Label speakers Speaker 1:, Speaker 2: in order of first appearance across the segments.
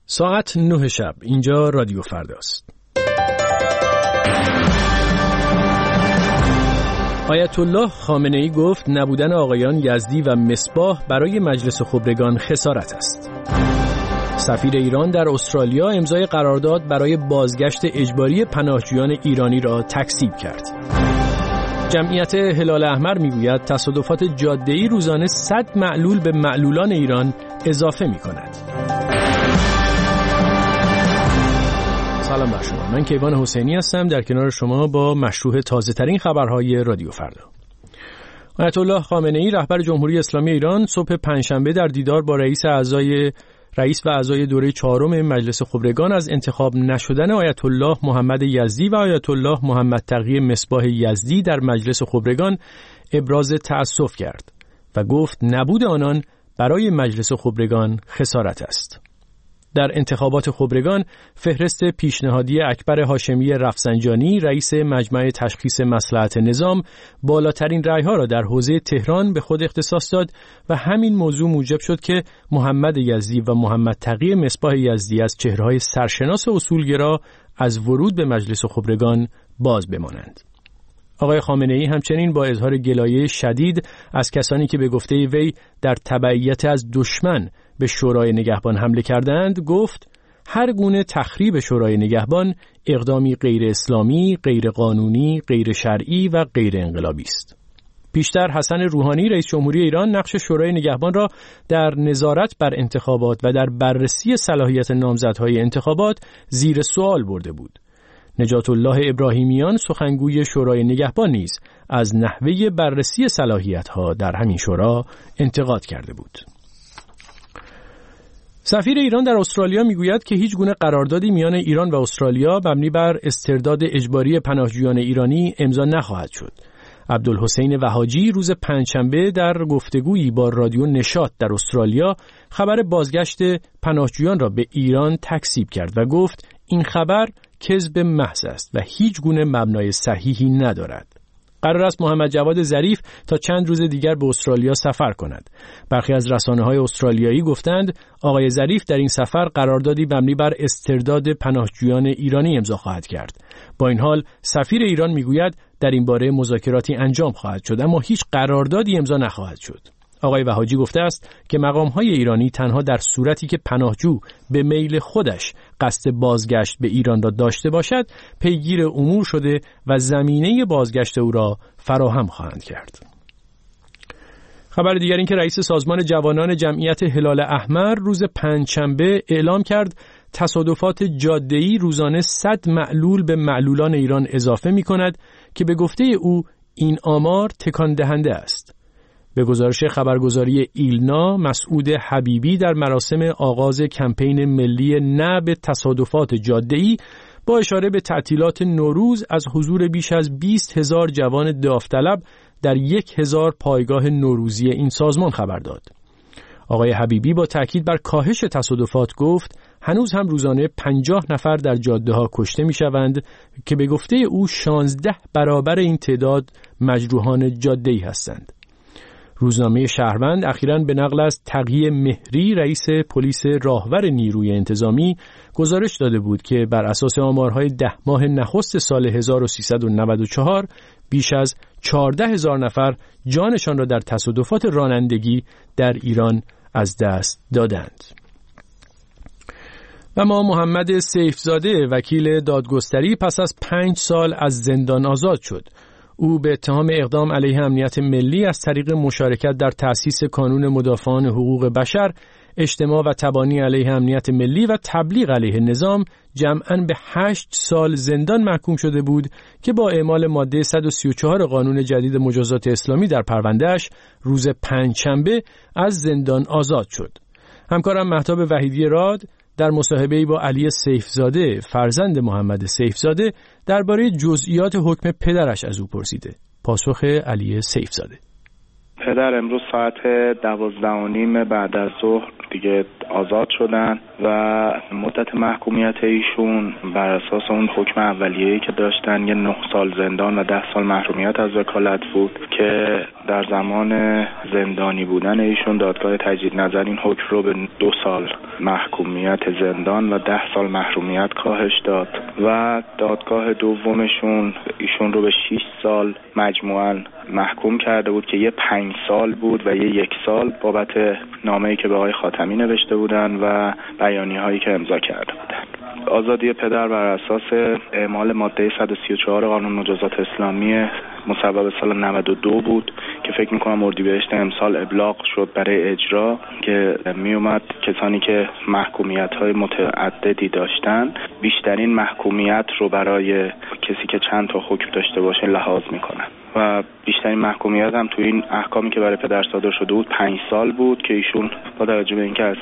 Speaker 1: ساعت 9 شب. اینجا رادیو فرداست. آیت الله خامنه ای گفت نبودن آقایان یزدی و مصباح برای مجلس خبرگان خسارت است. سفیر ایران در استرالیا امضای قرارداد برای بازگشت اجباری پناهجویان ایرانی را تکذیب کرد. جمعیت هلال احمر میگوید تصادفات جاده‌ای روزانه 100 معلول به معلولان ایران اضافه می‌کند. سلام بر شما. من کیوان حسینی هستم در کنار شما با مشروح تازه‌ترین خبرهای رادیو فردا. آیت الله خامنه ای رهبر جمهوری اسلامی ایران صبح پنجشنبه در دیدار با رئیس و اعضای دوره چهارم مجلس خبرگان از انتخاب نشدن آیت الله محمد یزدی و آیت الله محمد تقی مصباح یزدی در مجلس خبرگان ابراز تأسف کرد و گفت نبود آنان برای مجلس خبرگان خسارت است. در انتخابات خبرگان فهرست پیشنهادی اکبر هاشمی رفسنجانی رئیس مجمع تشخیص مصلحت نظام بالاترین رأی‌ها را در حوزه تهران به خود اختصاص داد و همین موضوع موجب شد که محمد یزدی و محمد تقی مصباح یزدی از چهره‌های سرشناس اصولگرا از ورود به مجلس خبرگان باز بمانند. آقای خامنه ای همچنین با اظهار گلایه شدید از کسانی که به گفته وی در تبعیت از دشمن به شورای نگهبان حمله کردند گفت هر گونه تخریب شورای نگهبان اقدامی غیر اسلامی، غیر قانونی، غیر شرعی و غیر انقلابی است. پیشتر حسن روحانی رئیس جمهوری ایران نقش شورای نگهبان را در نظارت بر انتخابات و در بررسی صلاحیت نامزدهای انتخابات زیر سوال برده بود. نجات الله ابراهیمیان سخنگوی شورای نگهبان نیز از نحوه بررسی صلاحیت‌ها در همین شورا انتقاد کرده بود. سفیر ایران در استرالیا میگوید که هیچ گونه قراردادی میان ایران و استرالیا مبنی بر استرداد اجباری پناهجویان ایرانی امضا نخواهد شد. عبدالحسین وهاجی روز پنجشنبه در گفتگویی با رادیو نشاط در استرالیا خبر بازگشت پناهجویان را به ایران تکذیب کرد و گفت این خبر کذب محض است و هیچ گونه مبنای صحیحی ندارد. قرار است محمد جواد ظریف تا چند روز دیگر به استرالیا سفر کند. برخی از رسانه‌های استرالیایی گفتند آقای ظریف در این سفر قراردادی مبنی بر استرداد پناهجویان ایرانی امضا خواهد کرد. با این حال سفیر ایران میگوید در این باره مذاکراتی انجام خواهد شد اما هیچ قراردادی امضا نخواهد شد. آقای وهاجی گفته است که مقام‌های ایرانی تنها در صورتی که پناهجو به میل خودش قصد بازگشت به ایران را داشته باشد پیگیر امور شده و زمینه بازگشت او را فراهم خواهند کرد. خبر دیگر این که رئیس سازمان جوانان جمعیت هلال احمر روز پنجشنبه اعلام کرد تصادفات جاده‌ای روزانه 100 معلول به معلولان ایران اضافه می‌کند که به گفته او این آمار تکان دهنده است. به گزارش خبرگزاری ایلنا، مسعود حبیبی در مراسم آغاز کمپین ملی نه به تصادفات جاده‌ای با اشاره به تعطیلات نوروز از حضور بیش از 20,000 جوان داوطلب در 1,000 پایگاه نوروزی این سازمان خبر داد. آقای حبیبی با تاکید بر کاهش تصادفات گفت هنوز هم روزانه 50 نفر در جاده‌ها کشته می‌شوند که به گفته او 16 برابر این تعداد مجروحان جاده‌ای هستند. روزنامه شهروند اخیراً به نقل از تقی مهری رئیس پلیس راهور نیروی انتظامی گزارش داده بود که بر اساس آمارهای 10 ماه نخست سال 1394 بیش از 14,000 نفر جانشان را در تصادفات رانندگی در ایران از دست دادند. و ما محمد سیفزاده وکیل دادگستری پس از 5 سال از زندان آزاد شد. او به اتهام اقدام علیه امنیت ملی از طریق مشارکت در تأسیس کانون مدافعان حقوق بشر، اجتماع و تبانی علیه امنیت ملی و تبلیغ علیه نظام جمعاً به 8 سال زندان محکوم شده بود که با اعمال ماده 134 قانون جدید مجازات اسلامی در پروندهش روز پنجشنبه از زندان آزاد شد. همکارم مهتاب وحیدی راد در مصاحبه‌ای با علی سیفزاده فرزند محمد سیفزاده درباره جزئیات حکم پدرش از او پرسیده. پاسخ علی سیفزاده:
Speaker 2: پدر امروز ساعت 12:30 بعد از ظهر دیگه آزاد شدن و مدت محکومیت ایشون بر اساس اون حکم اولیه‌ای که داشتن یه 9 سال زندان و 10 سال محرومیت از وکالت بود که در زمان زندانی بودن ایشون دادگاه تجدید نظر این حکم رو به 2 سال محکومیت زندان و 10 سال محرومیت کاهش داد و دادگاه دومشون ایشون رو به 6 سال مجموعاً محکوم کرده بود که یه 5 سال بود و یه 1 سال بابت نامه‌ای که به آقای خاتمی نوشته بودن و بیانیه‌هایی که امضا کرده بودن. آزادی پدر بر اساس اعمال ماده 134 قانون مجازات اسلامی مصوب سال 92 بود که فکر می‌کنم اردیبهشت امسال ابلاغ شد برای اجرا که میومد کسانی که محکومیت‌های متعددی داشتن بیشترین محکومیت رو برای کسی که چند تا حکم داشته باشه لحاظ می‌کنن و بیشترین محکومیت هم تو این احکامی که برای پدر صادر شده بود 5 سال بود که ایشون با توجه به اینکه از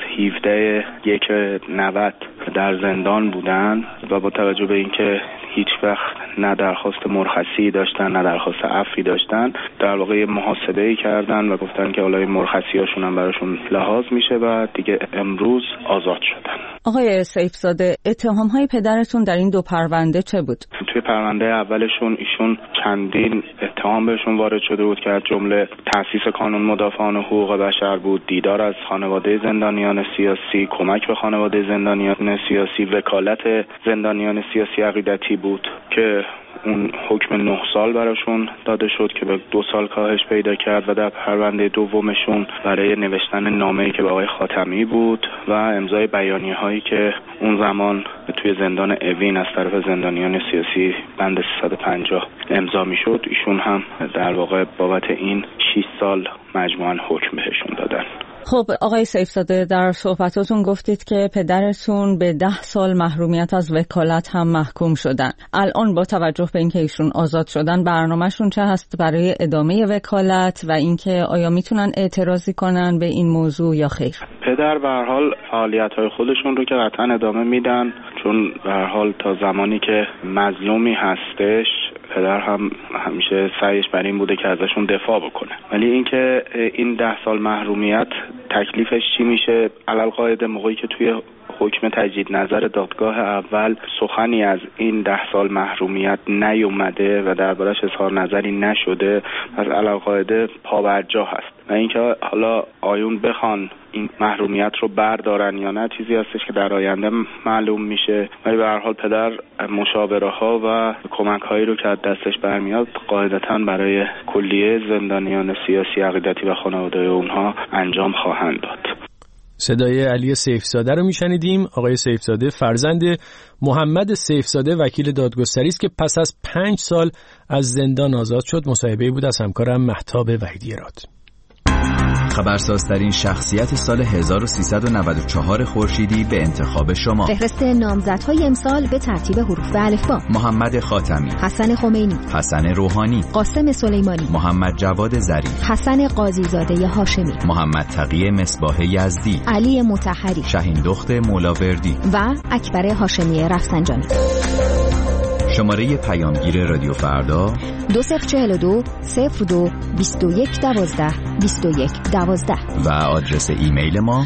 Speaker 2: 17/1/90 در زندان بودن و با توجه به اینکه هیچ وقت نه درخواست مرخصی داشتن نه درخواست عفوی داشتن در واقع محاسبه‌ای کردن و گفتن که حالا مرخصیاشون هم براشون لحاظ میشه و دیگه امروز آزاد شدن.
Speaker 3: آقای سیفزاده، اتهام‌های پدرتون در این 2 پرونده چه بود؟
Speaker 2: توی پرونده اولشون ایشون چندین اتهام بهشون وارد شده بود که از جمله تأسیس قانون مدافعان حقوق بشر بود، دیدار از خانواده زندانیان سیاسی، کمک به خانواده زندانیان سیاسی، وکالت زندانیان سیاسی عقیدتی بود که اون حکم 9 سال براشون داده شد که به 2 سال کاهش پیدا کرد و در پرونده دومشون برای نوشتن نامه‌ای که به آقای خاتمی بود و امضای بیانیه‌هایی که اون زمان توی زندان اوین از طرف زندانیان سیاسی بند 350 امضا میشد، ایشون هم در واقع بابت این 6 سال مجموعاً حکم بهشون دادن.
Speaker 3: خب آقای سیفزاده، در صحبتاتون گفتید که پدرتون به 10 سال محرومیت از وکالت هم محکوم شدن. الان با توجه به اینکه ایشون آزاد شدن برنامه‌شون چه هست برای ادامه وکالت و اینکه آیا میتونن اعتراضی کنن به این موضوع یا خیر؟
Speaker 2: پدر به هر حال فعالیت‌های خودشون رو که قطعاً ادامه میدن، چون به هر حال تا زمانی که مظلومی هستش پدر هم همیشه سعیش بر این بوده که ازشون دفاع بکنه. ولی اینکه این 10 سال محرومیت تکلیفش چی میشه، علالقاعده موقعی که توی حکم تجدید نظر دادگاه اول سخنی از این 10 سال محرومیت نیومده و دربارش اظهار نظری نشده، پس علالقاعده پابرجا هست. و اینکه حالا آیون بخوان این محرومیت رو بردارن یا نه چیزی هستش که در آینده معلوم میشه. ولی به هر حال پدر مشاوره ها و کمک هایی رو که از دستش برمیاد قاعدتاً برای کلیه زندانیان سیاسی عقیدتی و خانواده اونها انجام خواهند داد.
Speaker 1: صدای علی سیفزاده رو میشنیدیم. آقای سیفزاده فرزند محمد سیفزاده وکیل دادگستری است که پس از 5 سال از زندان آزاد شد. مصاحبه‌ای بود از همکارم مهتاب وحیدی‌راد.
Speaker 4: خبرسازترین شخصیت سال 1394 خورشیدی به انتخاب شما.
Speaker 5: فهرست نامزدهای امسال به ترتیب حروف الفبا:
Speaker 4: محمد خاتمی،
Speaker 5: حسن خمینی،
Speaker 4: حسن روحانی،
Speaker 5: قاسم سلیمانی،
Speaker 4: محمد جواد ظریف،
Speaker 5: حسن قاضیزاده هاشمی،
Speaker 4: محمد تقی مصباح یزدی،
Speaker 5: علی مطهری،
Speaker 4: شاهین دخت مولاوردی و
Speaker 5: اکبر هاشمی رفسنجانی.
Speaker 4: شماره پیامگیر رادیو فردا
Speaker 5: 2042 02 21 12 21 12
Speaker 4: و آدرس ایمیل ما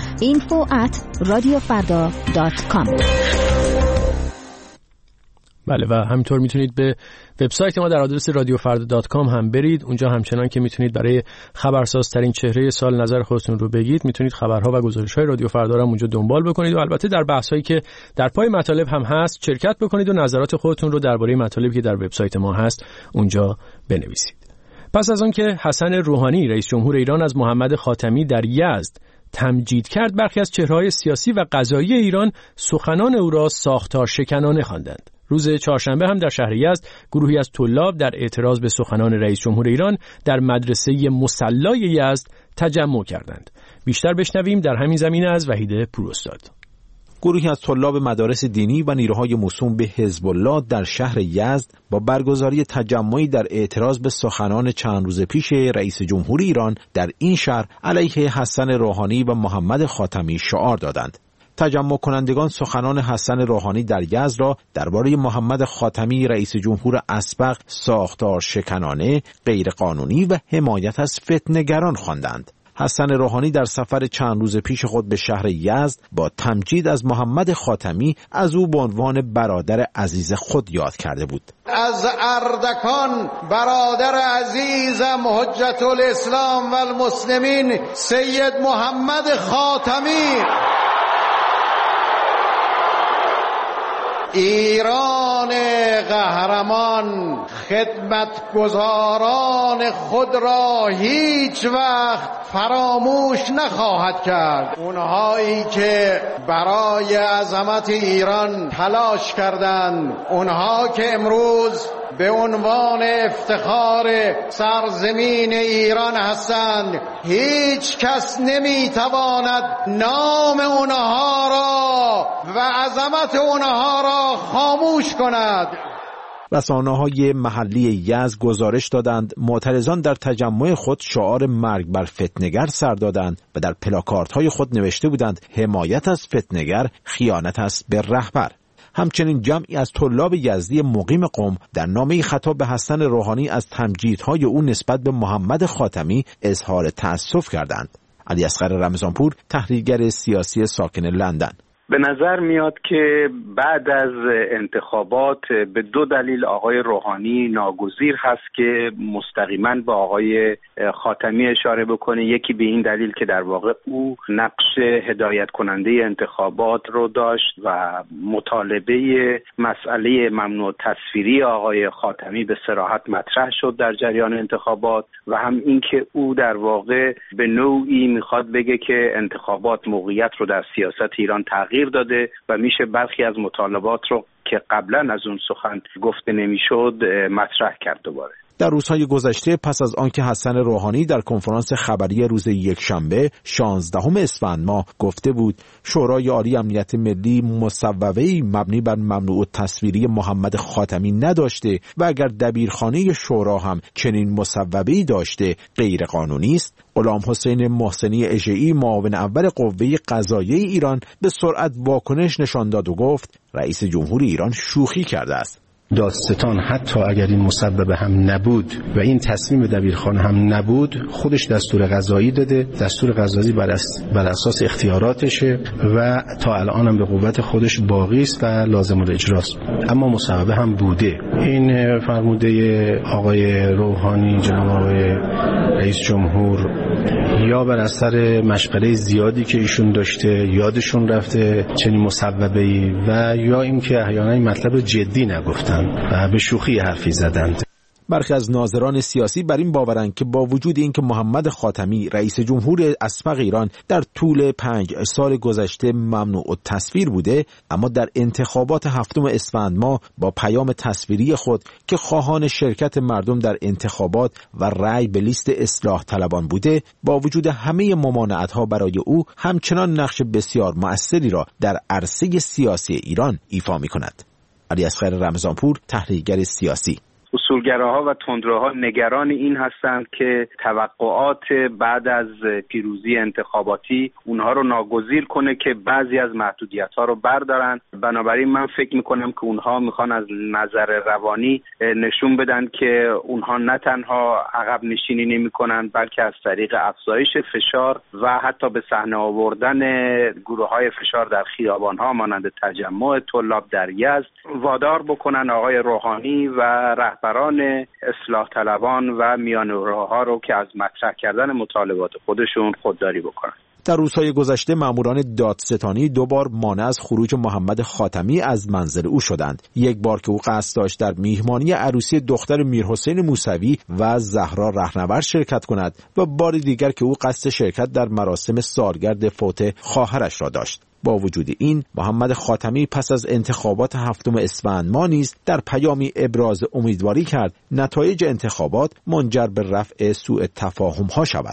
Speaker 5: info@radiofarda.com.
Speaker 1: بله و همینطور میتونید به وبسایت ما در آدرس radiofarda.com هم برید. اونجا همچنان که میتونید برای خبرسازترین چهره سال نظر خودتون رو بگید، میتونید خبرها و گزارش‌های رادیو فردا رو اونجا دنبال بکنید و البته در بحث‌هایی که در پای مطالب هم هست شرکت بکنید و نظرات خودتون رو درباره مطالبی که در وبسایت ما هست اونجا بنویسید. پس از اون که حسن روحانی رئیس جمهور ایران از محمد خاتمی در یزد تمجید کرد، برخی از چهره‌های سیاسی و قضایی ایران سخنان او را ساختار شکنانه خواندند. روز چهارشنبه هم در شهر یزد گروهی از طلاب در اعتراض به سخنان رئیس جمهور ایران در مدرسه مصلای یزد تجمع کردند. بیشتر بشنویم در همین زمینه از وحید پوراستاد.
Speaker 6: گروهی از طلاب مدارس دینی و نیروهای موسوم به حزب الله در شهر یزد با برگزاری تجمعی در اعتراض به سخنان چند روز پیش رئیس جمهور ایران در این شهر علیه حسن روحانی و محمد خاتمی شعار دادند. تجمع کنندگان سخنان حسن روحانی در یزد را درباره محمد خاتمی رئیس جمهور اسبق ساختار شکنانه، غیرقانونی و حمایت از فتنه‌گران خواندند. حسن روحانی در سفر چند روز پیش خود به شهر یزد با تمجید از محمد خاتمی از او به عنوان برادر عزیز خود یاد کرده بود.
Speaker 7: از اردکان برادر عزیزم حجت الاسلام و المسلمین سید محمد خاتمی، ایران قهرمان خدمتگزاران خود را هیچ وقت فراموش نخواهد کرد. اونهایی که برای عظمت ایران تلاش کردند، اونها که امروز به عنوان افتخار سرزمین ایران هستند، هیچ کس نمیتواند نام اونها را و عظمت اونها را خاموش کند.
Speaker 6: رسانه‌های محلی یزد گزارش دادند معترضان در تجمع خود شعار مرگ بر فتنه‌گر سر دادند و در پلاکاردهای خود نوشته بودند حمایت از فتنه‌گر خیانت است به رهبر. همچنین جمعی از طلاب یزدی مقیم قم در نامه‌ای خطاب به حسن روحانی از تمجیدهای او نسبت به محمد خاتمی اظهار تأسف کردند. علی اصغر رمضانپور، تحلیلگر سیاسی ساکن لندن:
Speaker 8: به نظر میاد که بعد از انتخابات به دو دلیل آقای روحانی ناگزیر هست که مستقیما با آقای خاتمی اشاره بکنه. یکی به این دلیل که در واقع او نقش هدایت کننده انتخابات رو داشت و مطالبه مسئله ممنوع تصویری آقای خاتمی به صراحت مطرح شد در جریان انتخابات، و هم این که او در واقع به نوعی میخواد بگه که انتخابات موقعیت رو در سیاست ایران تغییر داده و میشه برخی از مطالبات رو که قبلا از اون سخن گفته نمیشد مطرح کرد دوباره.
Speaker 6: در روزهای گذشته پس از آنکه حسن روحانی در کنفرانس خبری روز یکشنبه 16 اسفند ماه گفته بود شورای عالی امنیت ملی مصوبه‌ای مبنی بر ممنوع تصویری محمد خاتمی نداشته و اگر دبیرخانه شورا هم چنین مصوبه‌ای داشته غیر قانونی است، غلام حسین محسنی اژه‌ای معاون اول قوه قضاییه ایران به سرعت واکنش نشان داد و گفت رئیس جمهور ایران شوخی کرده است.
Speaker 9: دادستان حتی اگر این مسبب هم نبود و این تصمیم دبیرخانه هم نبود، خودش دستور قضایی داده، دستور قضایی بر اساس اختیاراتشه و تا الان هم به قوت خودش باقی است و لازم الاجراست، اما مسبب هم بوده. این فرموده آقای روحانی، جناب آقای رئیس جمهور، یا بر اثر مشغله زیادی که ایشون داشته یادشون رفته چنین مسببه‌ای، و یا اینکه احیانا این مطلب رو جدی نگفتن و به شوخی حرفی زدند.
Speaker 6: برخی از ناظران سیاسی بر این باورند که با وجود اینکه محمد خاتمی رئیس جمهور اسبق ایران در طول 5 سال گذشته ممنوع التصویر بوده، اما در انتخابات 7 اسفند ماه با پیام تصویری خود که خواهان شرکت مردم در انتخابات و رأی به لیست اصلاح طلبان بوده، با وجود همه ممانعت‌ها برای او همچنان نقش بسیار مؤثری را در عرصه سیاسی ایران ایفا می‌کند. علی اصغر رمضانپور، تحلیلگر سیاسی:
Speaker 8: اصولگراها و تندروها نگران این هستند که توقعات بعد از پیروزی انتخاباتی اونها رو ناگزیر کنه که بعضی از محدودیت‌ها رو بردارن. بنابراین من فکر می‌کنم که اونها میخوان از نظر روانی نشون بدن که اونها نه تنها عقب نشینی نمی‌کنن، بلکه از طریق افزایش فشار و حتی به صحنه آوردن گروه‌های فشار در خیابان‌ها مانند تجمع طلاب در یزد وادار بکنن آقای روحانی و رهبران اصلاح طلبان و میانه‌روها رو که از مطرح کردن مطالبات خودشون خودداری بکنن.
Speaker 6: در روزهای گذشته ماموران دادستانی 2 بار مانع از خروج محمد خاتمی از منزل او شدند. یک بار که او قصد داشت در میهمانی عروسی دختر میرحسین موسوی و زهرا رهنورد شرکت کند و بار دیگر که او قصد شرکت در مراسم سالگرد فوت خواهرش را داشت. با وجود این، محمد خاتمی پس از انتخابات 7 اسفند ماه نیز در پیامی ابراز امیدواری کرد نتایج انتخابات منجر به رفع سوء تفاهم‌ها شود.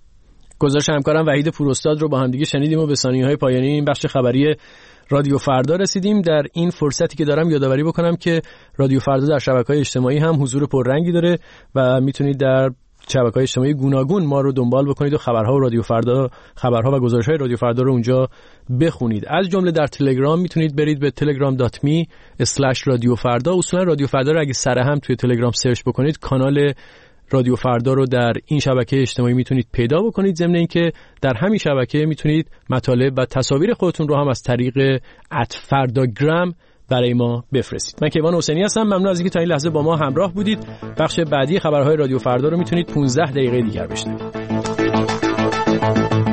Speaker 1: گزارش همکارم وحید پوراستاد رو با هم دیگه شنیدیم و به ثانیه‌های پایانی این بخش خبری رادیو فردا رسیدیم. در این فرصتی که دارم یادآوری بکنم که رادیو فردا در شبکه‌های اجتماعی هم حضور پررنگی داره و میتونید در شبکه‌های اجتماعی گوناگون ما رو دنبال بکنید و خبرها و رادیو فردا، خبرها و گزارش‌های رادیو فردا رو اونجا بخونید. از جمله در تلگرام میتونید برید به telegram.me/رادیو فردا. اصولا رادیو فردا رو اگه سرهم توی تلگرام سرچ بکنید کانال رادیو فردا رو در این شبکه اجتماعی میتونید پیدا بکنید. ضمن اینکه در همین شبکه میتونید مطالب و تصاویر خودتون رو هم از طریق @فرداگرام برای ما بفرستید. من کیوان حسینی هستم. ممنون از اینکه تا این لحظه با ما همراه بودید. بخش بعدی خبرهای رادیو فردا رو میتونید 15 دقیقه دیگر بشنوید.